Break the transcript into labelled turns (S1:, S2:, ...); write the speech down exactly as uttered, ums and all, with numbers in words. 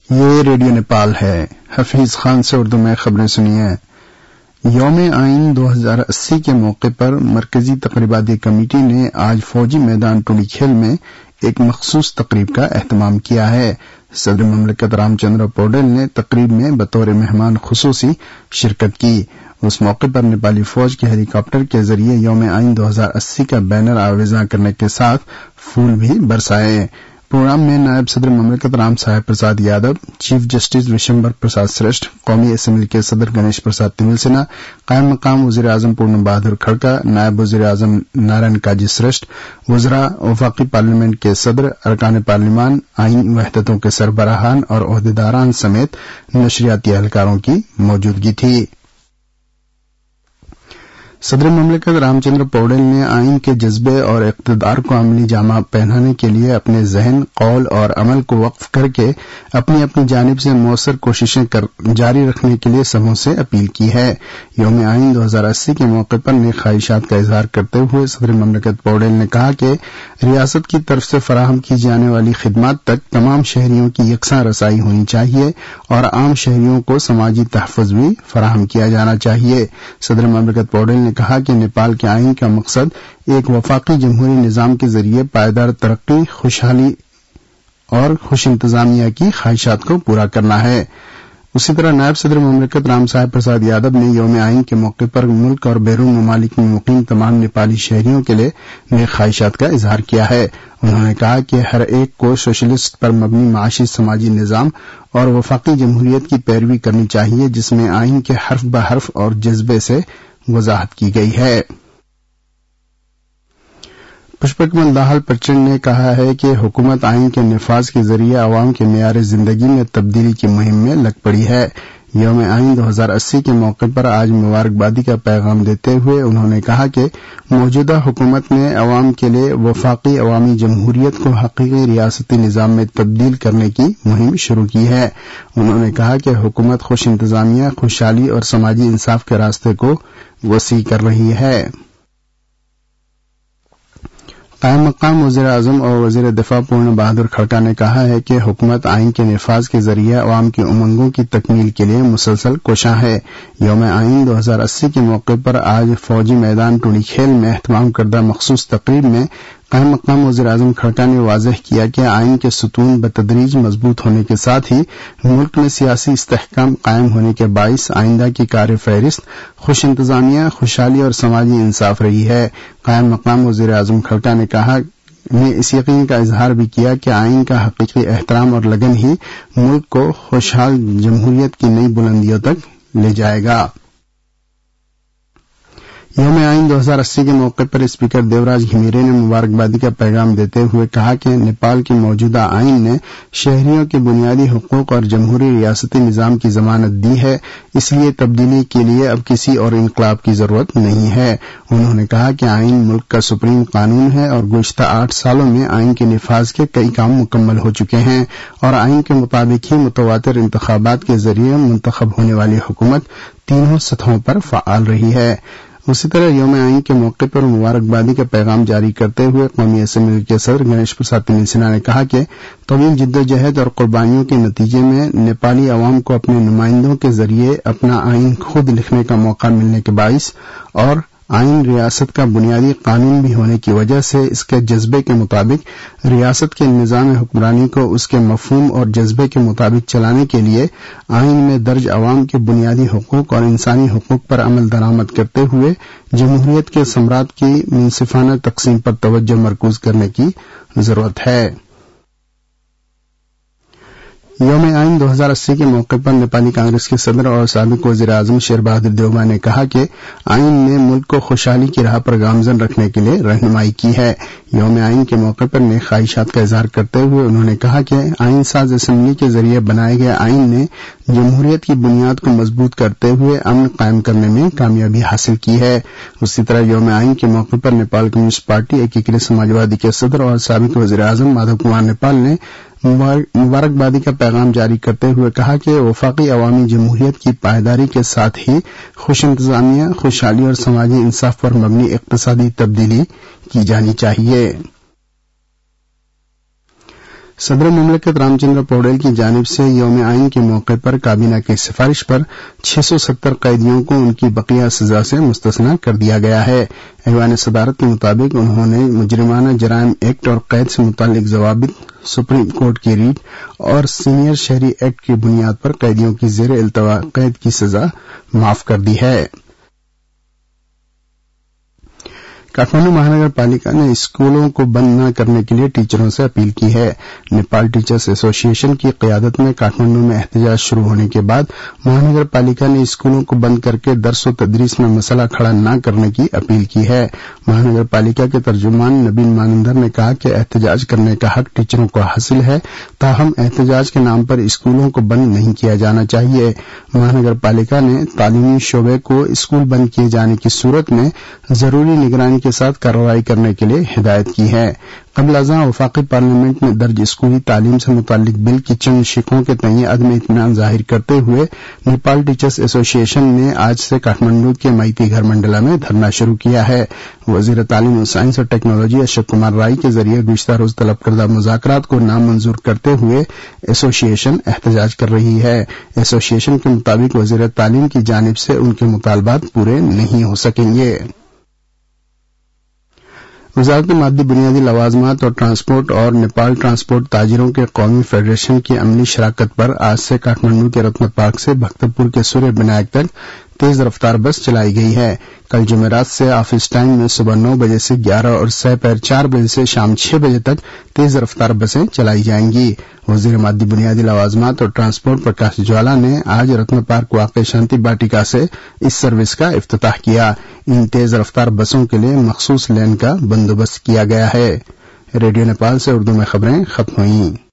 S1: یہ ریڈیو نیپال ہے۔ حفیظ خان سے اردو میں خبریں سنیے۔ یوم آئین دو ہزار اسی کے موقع پر مرکزی تقریباتی کمیٹی نے آج فوجی میدان ٹولی کھیل میں ایک مخصوص تقریب کا اہتمام کیا ہے۔ صدر مملکت رام چندر پوڈل نے تقریب میں بطور مہمان خصوصی شرکت کی۔ اس موقع پر نیپالی فوج کے ہیلی کاپٹر کے ذریعے یوم آئین دو ہزار اسی کا بینر آویزاں کرنے کے ساتھ پھول بھی برسائے۔ پروگرام میں نائب صدر مملکت رام صاحب پرساد یادو، چیف جسٹس وشمبر پرساد سرشٹھ، قومی اسمبلی کے صدر گنیش پرساد تمل سنہا، قائم مقام وزیر اعظم پورن بہادر کھڑکا، نائب وزیر اعظم نارائن کاجی سرشٹھ، وزراء، وفاقی پارلیمنٹ کے صدر، ارکان پارلیمان، آئینی وحدتوں کے سربراہان اور عہدیداران سمیت نشریاتی اہلکاروں کی موجودگی تھی۔ صدر مملکت رام چندر پوڈل نے آئین کے جذبے اور اقتدار کو عملی جامہ پہنانے کے لیے اپنے ذہن، قول اور عمل کو وقف کر کے اپنی اپنی جانب سے مؤثر کوششیں جاری رکھنے کے لیے سبھوں سے اپیل کی ہے۔ یوم آئین دو ہزار اسی کے موقع پر نیک خواہشات کا اظہار کرتے ہوئے صدر مملکت پوڈل نے کہا کہ ریاست کی طرف سے فراہم کی جانے والی خدمات تک تمام شہریوں کی یکساں رسائی ہونی چاہیے اور عام شہریوں کو سماجی تحفظ بھی فراہم کیا جانا چاہیے۔ صدر مملکت پوڈل نے کہا کہ نیپال کے آئین کا مقصد ایک وفاقی جمہوری نظام کے ذریعے پائیدار ترقی، خوشحالی اور خوش انتظامیہ کی خواہشات کو پورا کرنا ہے۔ اسی طرح نائب صدر مملکت رام صاحب پرساد یادو نے یوم آئین کے موقع پر ملک اور بیرون ممالک میں مقیم تمام نیپالی شہریوں کے لیے نیک خواہشات کا اظہار کیا ہے۔ انہوں نے کہا کہ ہر ایک کو سوشلسٹ پر مبنی معاشی سماجی نظام اور وفاقی جمہوریت کی پیروی کرنی چاہیے، جس میں آئین کے حرف بحرف اور جذبے سے وضاحت کی گئی ہے۔ پشپکمل داہل پرچنڈ نے کہا ہے کہ حکومت آئین کے نفاذ کے ذریعے عوام کے معیار زندگی میں تبدیلی کی مہم میں لگ پڑی ہے۔ یوم آئین دو ہزار اسی کے موقع پر آج مبارکبادی کا پیغام دیتے ہوئے انہوں نے کہا کہ موجودہ حکومت نے عوام کے لیے وفاقی عوامی جمہوریت کو حقیقی ریاستی نظام میں تبدیل کرنے کی مہم شروع کی ہے۔ انہوں نے کہا کہ حکومت خوش انتظامیہ، خوشحالی اور سماجی انصاف کے راستے کو وسیع کر رہی ہے۔ قائم مقام وزیر اعظم اور وزیر دفاع پورن بہادر کھڑکا نے کہا ہے کہ حکومت آئین کے نفاذ کے ذریعے عوام کی امنگوں کی تکمیل کے لیے مسلسل کوشاں ہے۔ یوم آئین دو ہزار اسی کے موقع پر آج فوجی میدان ٹولی کھیل میں اہتمام کردہ مخصوص تقریب میں قائم مقام وزیر اعظم کھڑکا نے واضح کیا کہ آئین کے ستون بتدریج مضبوط ہونے کے ساتھ ہی ملک میں سیاسی استحکام قائم ہونے کے باعث آئندہ کی کار فہرست خوش انتظامیہ، خوشحالی اور سماجی انصاف رہی ہے۔ قائم مقام وزیر اعظم کھڑکا نے کہا نے اس یقین کا اظہار بھی کیا کہ آئین کا حقیقی احترام اور لگن ہی ملک کو خوشحال جمہوریت کی نئی بلندیوں تک لے جائے گا۔ یوم آئین دو ہزار اسی کے موقع پر اسپیکر دیوراج گھمیرے نے مبارکبادی کا پیغام دیتے ہوئے کہا کہ نیپال کے موجودہ آئین نے شہریوں کے بنیادی حقوق اور جمہوری ریاستی نظام کی ضمانت دی ہے، اس لیے تبدیلی کے لیے اب کسی اور انقلاب کی ضرورت نہیں ہے۔ انہوں نے کہا کہ آئین ملک کا سپریم قانون ہے اور گزشتہ آٹھ سالوں میں آئین کے نفاذ کے کئی کام مکمل ہو چکے ہیں اور آئین کے مطابق ہی متواتر انتخابات کے ذریعے منتخب ہونے والی حکومت تینوں سطحوں پر فعال رہی ہے۔ اسی طرح یوم آئین کے موقع پر مبارکبادی کا پیغام جاری کرتے ہوئے قومی اسمبلی کے صدر گنیش پرساد تمل سنہا نے کہا کہ طویل جدوجہد اور قربانیوں کے نتیجے میں نیپالی عوام کو اپنے نمائندوں کے ذریعے اپنا آئین خود لکھنے کا موقع ملنے کے باعث اور آئین ریاست کا بنیادی قانون بھی ہونے کی وجہ سے اس کے جذبے کے مطابق ریاست کے نظام حکمرانی کو اس کے مفہوم اور جذبے کے مطابق چلانے کے لیے آئین میں درج عوام کے بنیادی حقوق اور انسانی حقوق پر عمل درآمد کرتے ہوئے جمہوریت کے ثمرات کی منصفانہ تقسیم پر توجہ مرکوز کرنے کی ضرورت ہے۔ یوم آئین دو ہزار اسی کے موقع پر نیپالی کانگریس کے صدر اور سابق وزیر اعظم شیر بہادر دیوبا نے کہا کہ آئین نے ملک کو خوشحالی کی راہ پر گامزن رکھنے کے لیے رہنمائی کی ہے۔ یوم آئین کے موقع پر نیک خواہشات کا اظہار کرتے ہوئے انہوں نے کہا کہ آئین ساز اسمبلی کے ذریعے بنائے گئے آئین نے جمہوریت کی بنیاد کو مضبوط کرتے ہوئے امن قائم کرنے میں کامیابی حاصل کی ہے۔ اسی طرح یوم آئین کے موقع پر نیپال کمیونسٹ پارٹی ایکیکرت سماجوادی کے صدر اور سابق وزیر اعظم مادھو کمار نیپال نے مبارکبادی کا پیغام جاری کرتے ہوئے کہا کہ وفاقی عوامی جمہوریت کی پائیداری کے ساتھ ہی خوش انتظامیہ، خوشحالی اور سماجی انصاف پر مبنی اقتصادی تبدیلی کی جانی چاہیے۔ صدر مملکت رام چندر پوڈیل کی جانب سے یوم آئین کے موقع پر کابینہ کی سفارش پر چھ سو ستر قیدیوں کو ان کی بقیہ سزا سے مستثنی کر دیا گیا ہے۔ ایوان صدارت کے مطابق انہوں نے مجرمانہ جرائم ایکٹ اور قید سے متعلق ضوابط، سپریم کورٹ کی ریٹ اور سینئر شہری ایکٹ کی بنیاد پر قیدیوں کی زیر التوا قید کی سزا معاف کر دی ہے۔ کاٹمانڈو مہانگر پالیکا نے اسکولوں کو بند نہ کرنے کے لیے ٹیچروں سے اپیل کی ہے۔ نیپال ٹیچرز ایسوسی ایشن کی قیادت میں کاٹمانڈو میں احتجاج شروع ہونے کے بعد مہانگر پالیکا نے اسکولوں کو بند کر کے درس و تدریس میں مسئلہ کھڑا نہ کرنے کی اپیل کی ہے۔ مہانگر پالیکا کے ترجمان نبین مانندر نے کہا کہ احتجاج کرنے کا حق ٹیچروں کو حاصل ہے، تاہم احتجاج کے نام پر اسکولوں کو بند نہیں کیا جانا چاہیے۔ مہانگر پالیکا نے تعلیمی شعبے کو اسکول بند کیے جانے کی صورت میں ضروری نگرانی کے ساتھ کارروائی کرنے کے لیے ہدایت کی ہے۔ قبل ازاں وفاقی پارلیمنٹ میں درج اسکولی تعلیم سے متعلق بل کی چند شقوں کے تئیں عدم اطمینان ظاہر کرتے ہوئے نیپال ٹیچرز ایسوسی ایشن نے آج سے کاٹمانڈو کے میتی گھر منڈلا میں دھرنا شروع کیا ہے۔ وزیر تعلیم و سائنس اور ٹیکنالوجی اشوک کمار رائے کے ذریعے گزشتہ روز طلب کردہ مذاکرات کو نامنظور کرتے ہوئے ایسوسی ایشن احتجاج کر رہی ہے۔ ایسوسی ایشن کے مطابق وزیر تعلیم کی جانب سے ان کے مطالبات پورے نہیں ہو سکیں گے۔ وزارت مادی بنیادی لوازمات اور ٹرانسپورٹ اور نیپال ٹرانسپورٹ تاجروں کے قومی فیڈریشن کی عملی شراکت پر آج سے کاٹمانڈو کے رتن پارک سے بخترپور کے سوریہ بنائک تک تیز رفتار بس چلائی گئی ہے۔ کل جمعرات سے آفس ٹائم میں صبح نو بجے سے گیارہ اور سہ پیر چار بجے سے شام چھ بجے تک تیز رفتار بسیں چلائی جائیں گی۔ وزیر مادی بنیادی لوازمات اور ٹرانسپورٹ پرکاش جوالا نے آج رتن پارک واقع شانتی باٹیکا سے اس سروس کا افتتاح کیا۔ ان تیز رفتار بسوں کے لیے مخصوص لین کا بندوبست کیا گیا ہے۔ ریڈیو نیپال سے اردو میں خبریں ختم ہوئیں۔